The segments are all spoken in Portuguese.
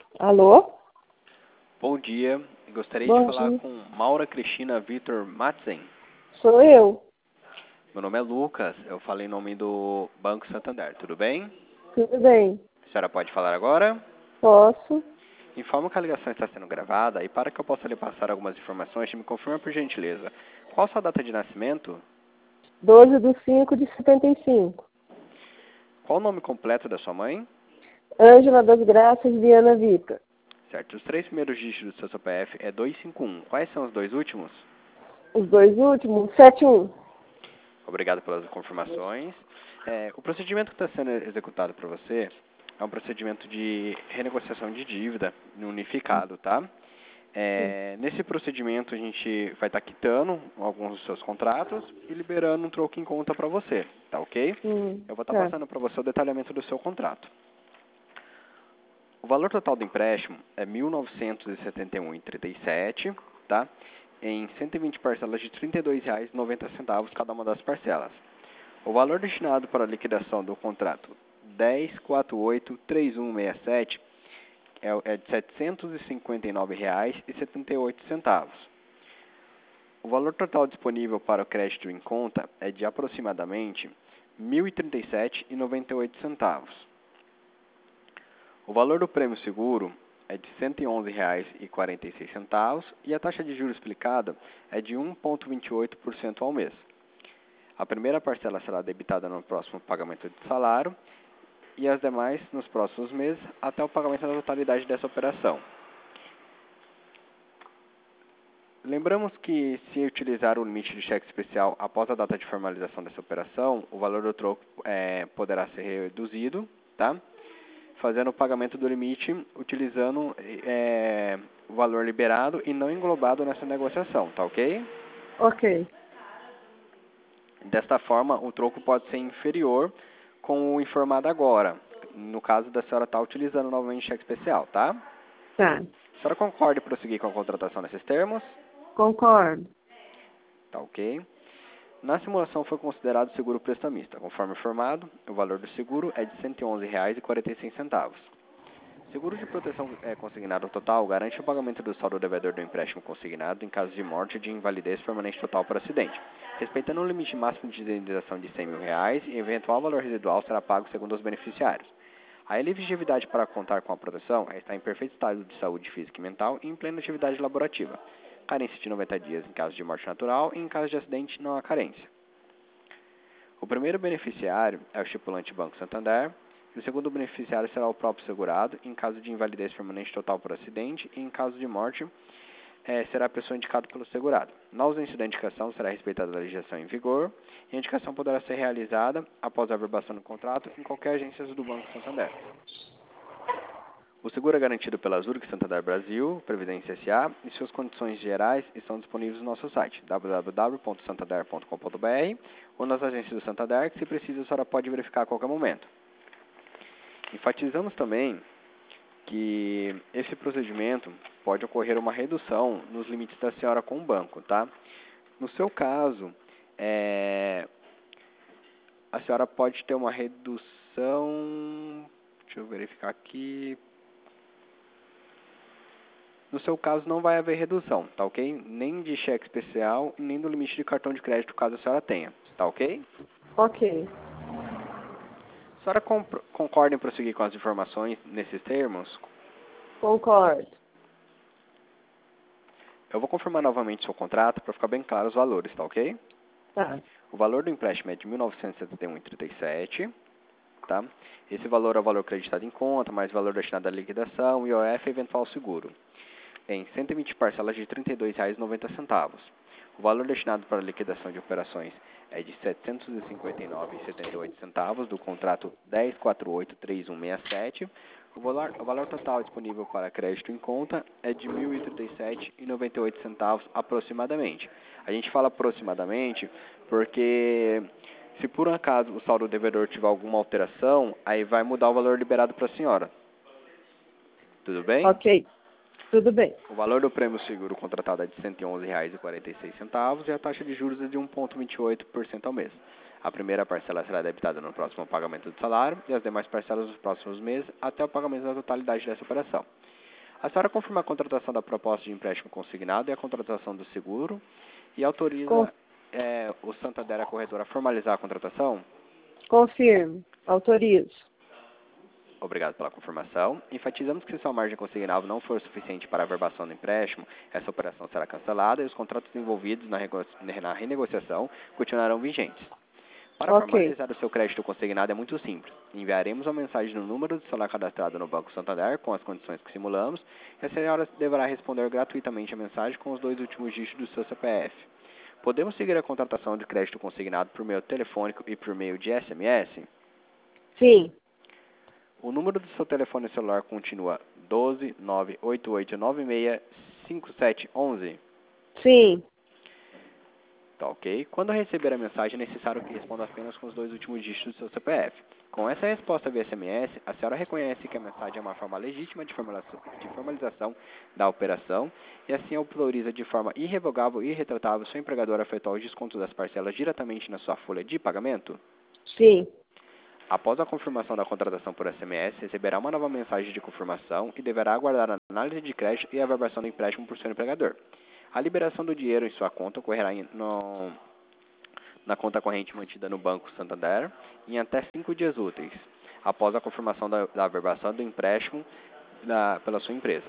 Alô? Bom dia, gostaria de Bom falar dia. com Maura Cristina Vitor Matzen. Sou eu. Meu nome é Lucas, eu falei em nome do Banco Santander, tudo bem? Tudo bem? A senhora pode falar agora? Posso? Informo que a ligação está sendo gravada e para que eu possa lhe passar algumas informações, me confirma por gentileza. Qual a sua data de nascimento? 12/5/75. Qual o nome completo da sua mãe? Ângela das Graças Viana Vitor. Certo, os 3 primeiros dígitos do seu CPF é 251. Quais são os 2 últimos? Os 2 últimos, 71. Obrigado pelas confirmações. O procedimento que está sendo executado para você é um procedimento de renegociação de dívida unificado, tá? Nesse procedimento a gente vai estar quitando alguns dos seus contratos e liberando um troco em conta para você, tá ok? Eu vou estar Tá. passando para você o detalhamento do seu contrato. O valor total do empréstimo é R$ 1.971,37, tá? Em 120 parcelas de R$ 32,90 cada uma das parcelas. O valor destinado para a liquidação do contrato 10483167 é de R$ 759,78. O valor total disponível para o crédito em conta é de aproximadamente R$ 1.037,98. O valor do prêmio seguro é de R$ 111,46 e a taxa de juros aplicada é de 1,28% ao mês. A primeira parcela será debitada no próximo pagamento de salário e as demais nos próximos meses até o pagamento da totalidade dessa operação. Lembramos que, se utilizar o limite de cheque especial após a data de formalização dessa operação, o valor do troco poderá ser reduzido, tá? Fazendo o pagamento do limite utilizando o valor liberado e não englobado nessa negociação, tá ok? Ok. Desta forma, o troco pode ser inferior com o informado agora, no caso da senhora estar utilizando novamente cheque especial, tá? Tá. A senhora concorda em prosseguir com a contratação nesses termos? Concordo. Tá ok. Na simulação foi considerado seguro prestamista. Conforme informado, o valor do seguro é de R$ 111,46. Seguro de proteção consignado total garante o pagamento do saldo devedor do empréstimo consignado em caso de morte ou de invalidez permanente total por acidente, respeitando o limite máximo de indenização de R$ 100 mil e eventual valor residual será pago segundo os beneficiários. A elegibilidade para contar com a proteção é estar em perfeito estado de saúde física e mental e em plena atividade laborativa. Carência de 90 dias em caso de morte natural e em caso de acidente não há carência. O primeiro beneficiário é o estipulante Banco Santander, e o segundo beneficiário será o próprio segurado, em caso de invalidez permanente total por acidente, e em caso de morte, será a pessoa indicada pelo segurado. Na ausência da indicação, será respeitada a legislação em vigor, e a indicação poderá ser realizada, após a averbação do contrato, em qualquer agência do Banco Santander. O seguro é garantido pela Zurich Santander Brasil, Previdência S.A. e suas condições gerais estão disponíveis no nosso site www.santander.com.br ou nas agências do Santander, que se precisa a senhora pode verificar a qualquer momento. Enfatizamos também que esse procedimento pode ocorrer uma redução nos limites da senhora com o banco, tá? No seu caso, a senhora pode ter uma redução, deixa eu verificar aqui. No seu caso, não vai haver redução, tá ok? Nem de cheque especial, nem do limite de cartão de crédito, caso a senhora tenha, tá ok? Ok. A senhora concorda em prosseguir com as informações nesses termos? Concordo. Eu vou confirmar novamente seu contrato para ficar bem claro os valores, tá ok? Tá. O valor do empréstimo é de R$ 1.971,37, tá? Esse valor é o valor acreditado em conta, mais o valor destinado à liquidação, IOF e eventual seguro, em 120 parcelas de R$ 32,90. O valor destinado para a liquidação de operações é de R$ 759,78 do contrato 10483167. O valor total disponível para crédito em conta é de R$ 1.037,98 aproximadamente. A gente fala aproximadamente porque, se por um acaso o saldo devedor tiver alguma alteração, aí vai mudar o valor liberado para a senhora. Tudo bem? Ok. Tudo bem. O valor do prêmio seguro contratado é de R$ 111,46 e a taxa de juros é de 1,28% ao mês. A primeira parcela será debitada no próximo pagamento do salário e as demais parcelas nos próximos meses até o pagamento da totalidade dessa operação. A senhora confirma a contratação da proposta de empréstimo consignado e a contratação do seguro e autoriza Com- o Santander, a corretora, a formalizar a contratação? Confirmo. Autorizo. Obrigado pela confirmação. Enfatizamos que se sua margem consignável não for suficiente para a averbação do empréstimo, essa operação será cancelada e os contratos envolvidos na renegociação continuarão vigentes. Para Ok. formalizar o seu crédito consignado é muito simples. Enviaremos uma mensagem no número do celular cadastrado no Banco Santander com as condições que simulamos e a senhora deverá responder gratuitamente a mensagem com os 2 últimos dígitos do seu CPF. Podemos seguir a contratação de crédito consignado por meio telefônico e por meio de SMS? Sim. O número do seu telefone celular continua 12 98896 5711. Sim. Tá ok? Quando receber a mensagem, é necessário que responda apenas com os 2 últimos dígitos do seu CPF. Com essa resposta via SMS, a senhora reconhece que a mensagem é uma forma legítima de formalização da operação e assim autoriza de forma irrevogável e irretratável seu empregador a efetuar o desconto das parcelas diretamente na sua folha de pagamento? Sim. Após a confirmação da contratação por SMS, receberá uma nova mensagem de confirmação e deverá aguardar a análise de crédito e a averbação do empréstimo por seu empregador. A liberação do dinheiro em sua conta ocorrerá na conta corrente mantida no Banco Santander em até 5 dias úteis, após a confirmação da averbação do empréstimo pela sua empresa.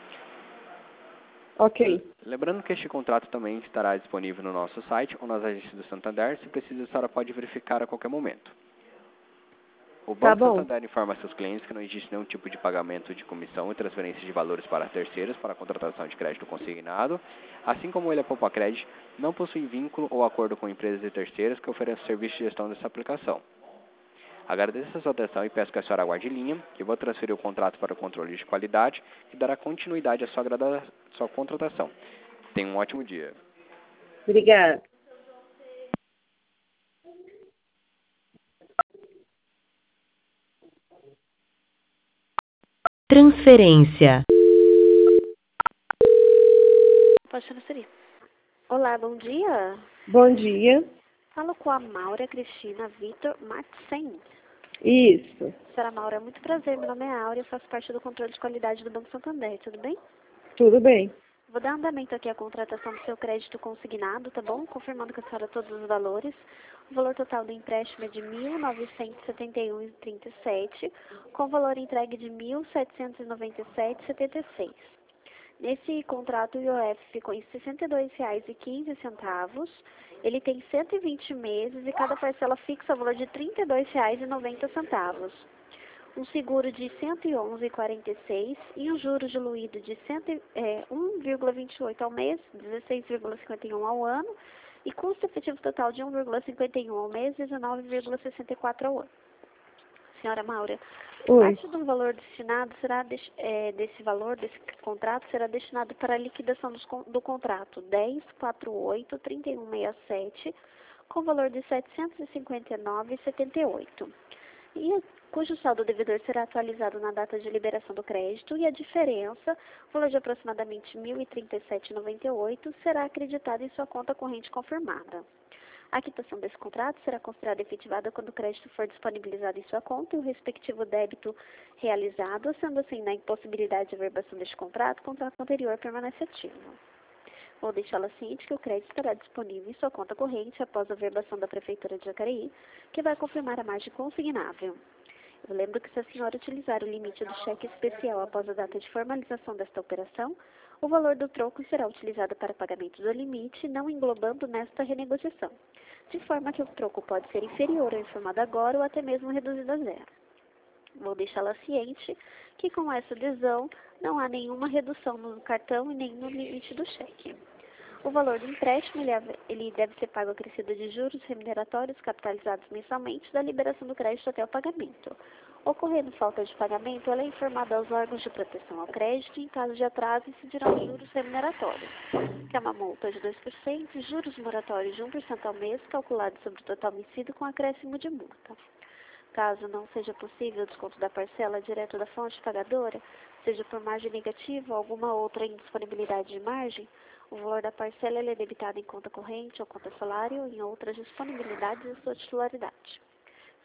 Ok. Lembrando que este contrato também estará disponível no nosso site ou nas agências do Santander. Se precisa, a senhora pode verificar a qualquer momento. O Tá Banco bom. Santander informa a seus clientes que não existe nenhum tipo de pagamento de comissão e transferência de valores para terceiros para a contratação de crédito consignado, assim como ele, a Poupa Cred, não possui vínculo ou acordo com empresas e terceiros que ofereçam serviço de gestão dessa aplicação. Agradeço a sua atenção e peço que a senhora aguarde em linha, que eu vou transferir o contrato para o controle de qualidade, que dará continuidade à sua contratação. Tenha um ótimo dia. Obrigada. Transferência. Pode transferir. Olá, bom dia. Bom dia. Falo com a Maura Cristina Vitor Matsen. Isso. Senhora Maura, é muito prazer. Meu nome é Áurea, eu faço parte do controle de qualidade do Banco Santander, tudo bem? Tudo bem. Vou dar andamento aqui à contratação do seu crédito consignado, tá bom? Confirmando com a senhora todos os valores. O valor total do empréstimo é de R$ 1.971,37, com valor entregue de R$ 1.797,76. Nesse contrato, o IOF ficou em R$ 62,15. Ele tem 120 meses e cada parcela fixa o valor de R$ 32,90. Um seguro de R$ 111,46 e um juros diluído de 1,28 ao mês, 16,51 ao ano, e custo efetivo total de 1,51 ao mês, 19,64 ao ano. Senhora Maura, Oi. parte do valor destinado será desse contrato será destinado para a liquidação do contrato 1048-3167, com valor de R$ 759,78. Cujo saldo devedor será atualizado na data de liberação do crédito e a diferença, valor de aproximadamente R$ 1.037,98, será acreditada em sua conta corrente confirmada. A quitação desse contrato será considerada efetivada quando o crédito for disponibilizado em sua conta e o respectivo débito realizado, sendo assim, na impossibilidade de averbação deste contrato, o contrato anterior permanece ativo. Vou deixá-la ciente que o crédito estará disponível em sua conta corrente após a averbação da Prefeitura de Jacareí, que vai confirmar a margem consignável. Eu lembro que se a senhora utilizar o limite do cheque especial após a data de formalização desta operação, o valor do troco será utilizado para pagamento do limite, não englobando nesta renegociação, de forma que o troco pode ser inferior ao informado agora ou até mesmo reduzido a zero. Vou deixá-la ciente que com essa adesão não há nenhuma redução no cartão e nem no limite do cheque. O valor do empréstimo ele deve ser pago acrescido de juros remuneratórios capitalizados mensalmente da liberação do crédito até o pagamento. Ocorrendo falta de pagamento, ela é informada aos órgãos de proteção ao crédito e, em caso de atraso, incidirão juros remuneratórios, que é uma multa de 2% e juros moratórios de 1% ao mês, calculados sobre o total vencido com acréscimo de multa. Caso não seja possível o desconto da parcela direto da fonte pagadora, seja por margem negativa ou alguma outra indisponibilidade de margem, o valor da parcela é debitado em conta corrente ou conta salário ou em outras disponibilidades da sua titularidade.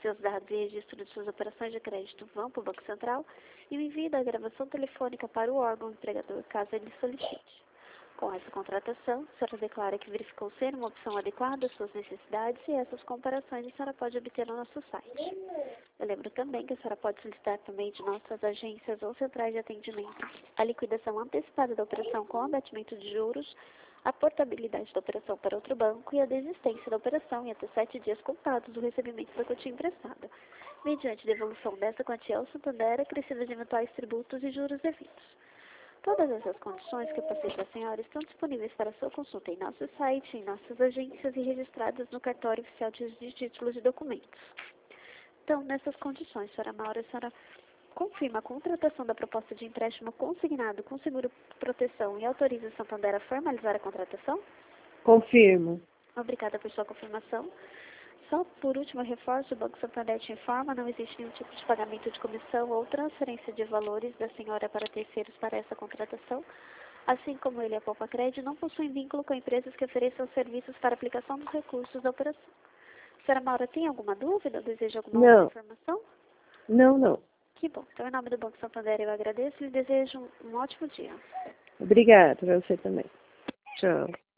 Seus dados e registro de suas operações de crédito vão para o Banco Central e o envio da gravação telefônica para o órgão empregador, caso ele solicite. Com essa contratação, a senhora declara que verificou ser uma opção adequada às suas necessidades e essas comparações a senhora pode obter no nosso site. Eu lembro também que a senhora pode solicitar por meio de nossas agências ou centrais de atendimento a liquidação antecipada da operação com abatimento de juros, a portabilidade da operação para outro banco e a desistência da operação em até 7 dias contados do recebimento da quantia emprestada, mediante devolução dessa quantia ao Santander acrescida de eventuais tributos e juros devidos. Todas essas condições que eu passei para a senhora estão disponíveis para sua consulta em nosso site, em nossas agências e registradas no cartório oficial de títulos e documentos. Então, nessas condições, senhora Maura, a senhora confirma a contratação da proposta de empréstimo consignado com seguro proteção e autoriza o Santander a formalizar a contratação? Confirmo. Obrigada por sua confirmação. Só por último, reforço, o Banco Santander te informa, não existe nenhum tipo de pagamento de comissão ou transferência de valores da senhora para terceiros para essa contratação, assim como ele e a Poupa Crédito não possuem vínculo com empresas que ofereçam serviços para aplicação dos recursos da operação. Senhora Maura, tem alguma dúvida ou deseja alguma outra informação? Não. Que bom. Então, em nome do Banco Santander, eu agradeço e lhe desejo um ótimo dia. Obrigada, para você também. Tchau.